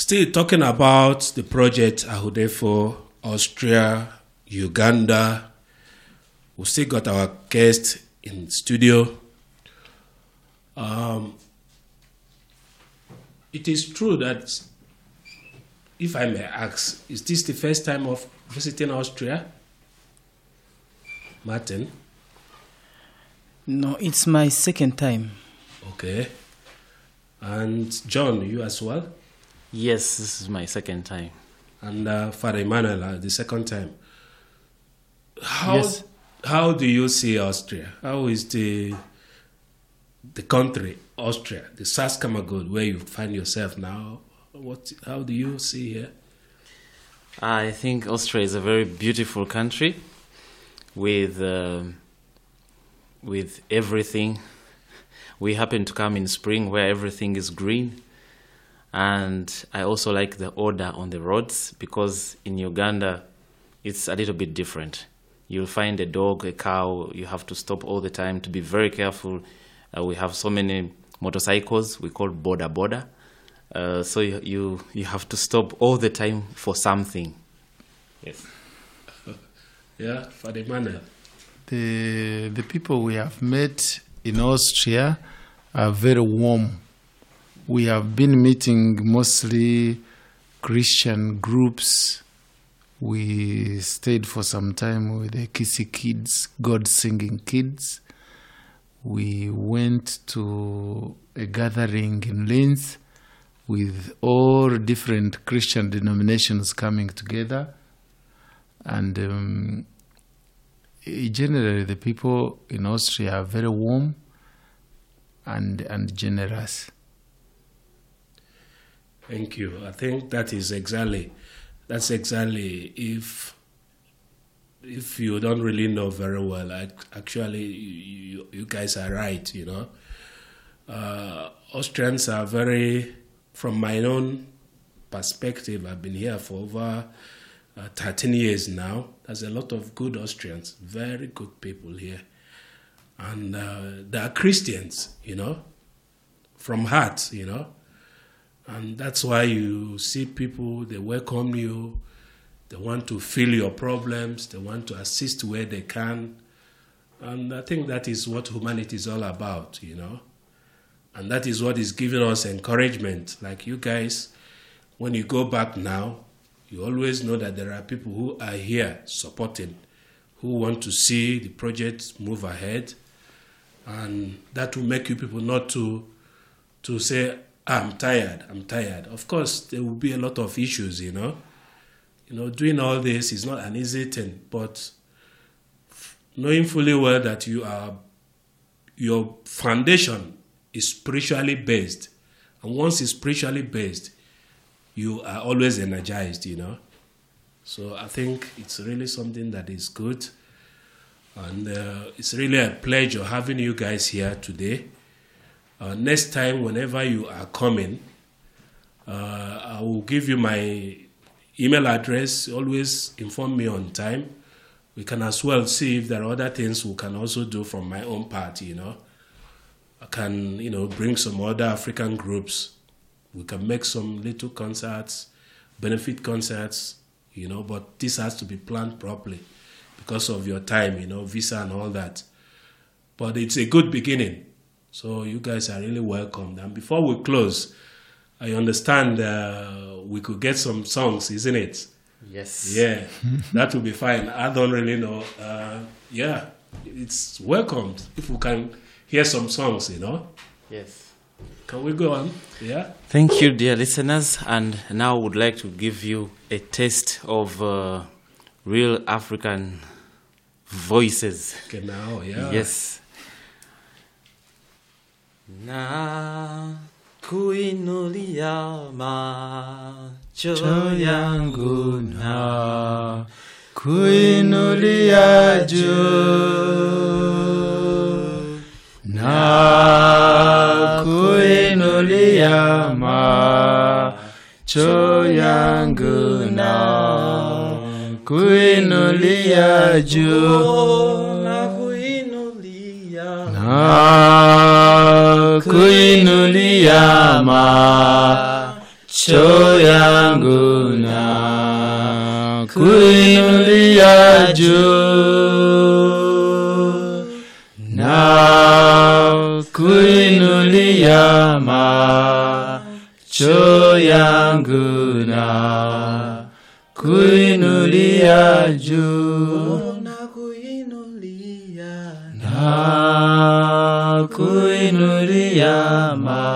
Still talking about the project Ahudefo, Austria, Uganda. We still got our guest in studio. It is true that, if I may ask, is this the first time of visiting Austria? Martin? No, it's my second time. Okay. And John, you as well? Yes, this is my second time. And Father Emmanuel, the second time. Yes. How do you see Austria? How is the country, Austria, the Salzkammergut, where you find yourself now? How do you see here? I think Austria is a very beautiful country with everything. We happen to come in spring where everything is green. And I also like the order on the roads, because in Uganda it's a little bit different. You'll find a dog, a cow, you have to stop all the time to be very careful. We have so many motorcycles, we call boda. So you have to stop all the time for something. Yes. Yeah, Father Emmanuel. The people we have met in Austria are very warm. We have been meeting mostly Christian groups. We stayed for some time with the Kissy Kids, God Singing Kids. We went to a gathering in Linz with all different Christian denominations coming together. And generally, the people in Austria are very warm and generous. Thank you. I think that's exactly if you don't really know very well, actually you guys are right, you know. Austrians are very, from my own perspective, I've been here for over 13 years now. There's a lot of good Austrians, very good people here. And they are Christians, you know, from heart, you know. And that's why you see people, they welcome you, they want to feel your problems, they want to assist where they can. And I think that is what humanity is all about, you know. And that is what is giving us encouragement. Like you guys, when you go back now, you always know that there are people who are here supporting, who want to see the project move ahead. And that will make you people not to say, I'm tired. Of course, there will be a lot of issues, you know. You know, doing all this is not an easy thing, but knowing fully well that your foundation is spiritually based, and once it's spiritually based, you are always energized, you know. So I think it's really something that is good, and it's really a pleasure having you guys here today. Next time, whenever you are coming, I will give you my email address. Always inform me on time. We can as well see if there are other things we can also do from my own part, you know. I can, you know, bring some other African groups. We can make some little concerts, benefit concerts, you know, but this has to be planned properly because of your time, you know, visa and all that. But it's a good beginning. So you guys are really welcome. And before we close, I understand we could get some songs, isn't it? Yes. Yeah, that will be fine. I don't really know. Yeah, it's welcomed if we can hear some songs, you know. Yes. Can we go on? Yeah. Thank you, dear listeners. And now I would like to give you a taste of real African voices. Okay, now, yeah. Yes. Na kuinulia macho yangu na kuinulia juu, na kuinulia macho yangu na kuinulia juu, na kuinulia macho yangu na kuinulia juu, na kuinulia macho yangu na kuinulia juu, na kuinulia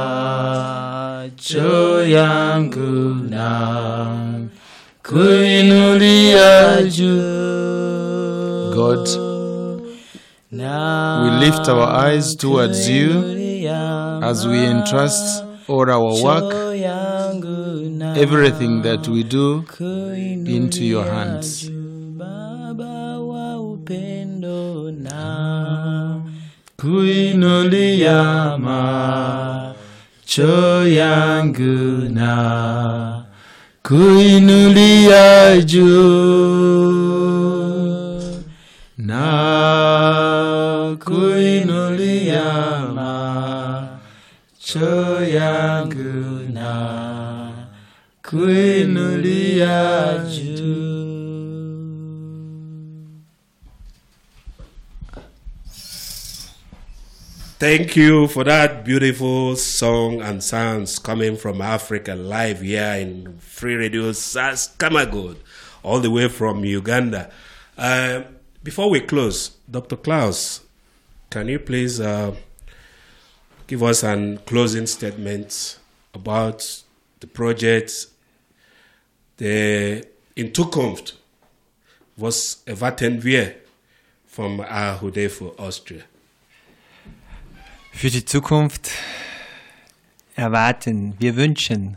macho yangu na kuinulia juu. God, we lift our eyes towards you as we entrust all our work, everything that we do, into your hands. Kuinulia macho yangu na kuinulia juu, na kuinulia macho yangu na kuinulia juu. Thank you for that beautiful song and sounds coming from Africa live here in Free Radio Saskamagood, all the way from Uganda. Before we close, Dr. Klaus, can you please give us a closing statement about the project, in Zukunft, was erwarten wir vom AHUDEFO Austria? Für die Zukunft erwarten, wir wünschen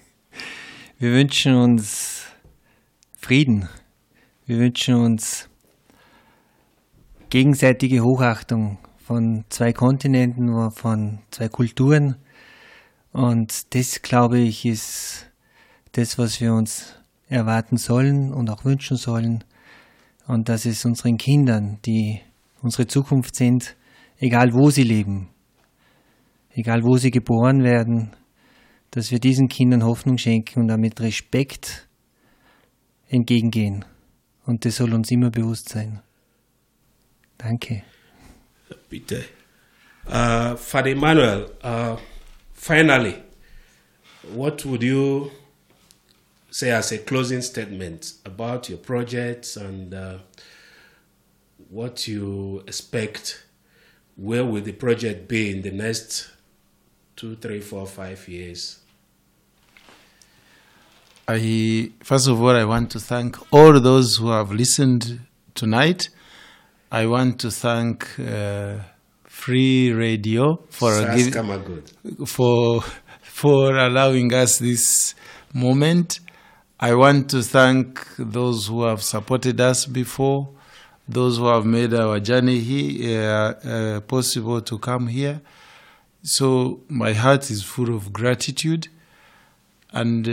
uns Frieden, wir wünschen uns gegenseitige Hochachtung von zwei Kontinenten, von zwei Kulturen, und das, glaube ich, ist das, was wir uns erwarten sollen und auch wünschen sollen, und dass es unseren Kindern, die unsere Zukunft sind, egal wo sie leben, egal wo sie geboren werden, dass wir diesen Kindern Hoffnung schenken und damit Respekt entgegengehen. Und das soll uns immer bewusst sein. Danke. Bitte. Father Emmanuel, finally, what would you say as a closing statement about your projects and what you expect? Where will the project be in the next 2, 3, 4, 5 years? First of all, I want to thank all those who have listened tonight. I want to thank Free Radio for allowing us this moment. I want to thank those who have supported us before, those who have made our journey here possible to come here. So my heart is full of gratitude, and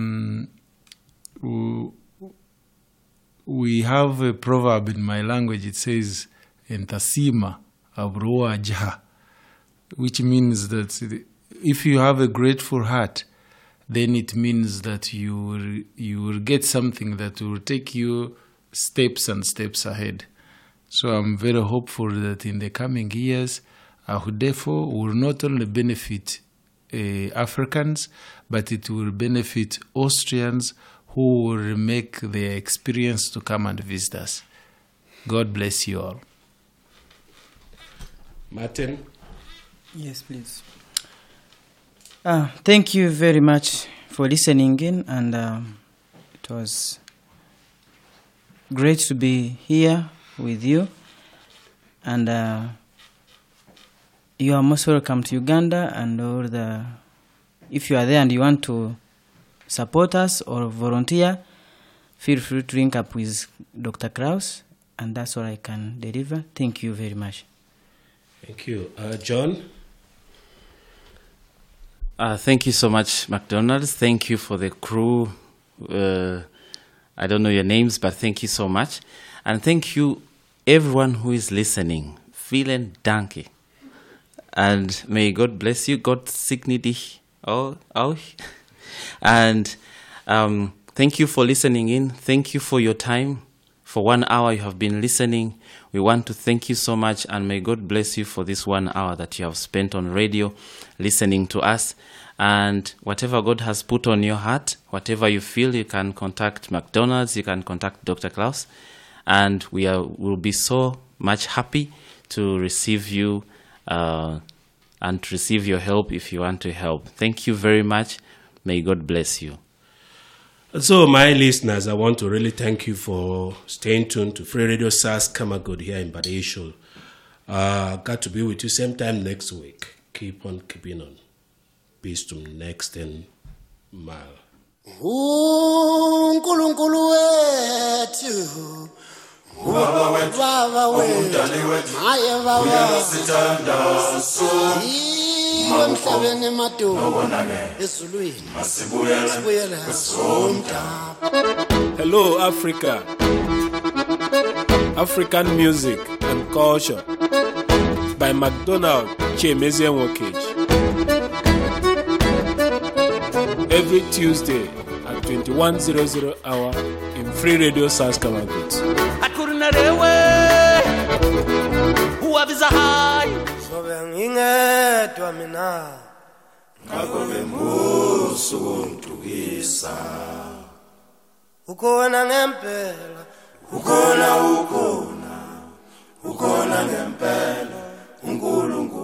we have a proverb in my language. It says, "Entasima abroa jaha," which means that if you have a grateful heart, then it means that you will get something that will take you steps and steps ahead. So I'm very hopeful that in the coming years, AHUDEFO will not only benefit Africans, but it will benefit Austrians who will make their experience to come and visit us. God bless you all. Martin? Yes, please. Thank you very much for listening in, and it was great to be here with you, and you are most welcome to Uganda, and if you are there and you want to support us or volunteer, feel free to link up with Dr. Klaus, and that's all I can deliver. Thank you very much. Thank you. John? Thank you so much, McDonald's. Thank you for the crew. I don't know your names, but thank you so much. And thank you, everyone who is listening. Vielen Danke. And may God bless you. Gott segne dich auch. And thank you for listening in. Thank you for your time. For 1 hour you have been listening. We want to thank you so much, and may God bless you for this 1 hour that you have spent on radio listening to us. And whatever God has put on your heart, whatever you feel, you can contact McDonald's, you can contact Dr. Klaus, and will be so much happy to receive you and to receive your help if you want to help. Thank you very much. May God bless you. So, my listeners, I want to really thank you for staying tuned to Free Radio SARS Kamagod here in Badishul. Got to be with you same time next week. Keep on keeping on. Peace to next and mile. uNkulunkulu wethu Baba wethu haye baba sithanda emhlabeni emadolo ezulwini masibuyela somdaba. Hello, Africa. African music and culture by McDonald Chemezien Wokage. Every Tuesday at 21:00 hour in Free Radio SARS Kamagod. Akurunarewe uwabiza hayi sobe ngingedwa mina ngakobe musu ntukisa ukona ngempela ukona ngempela uNkulunkulu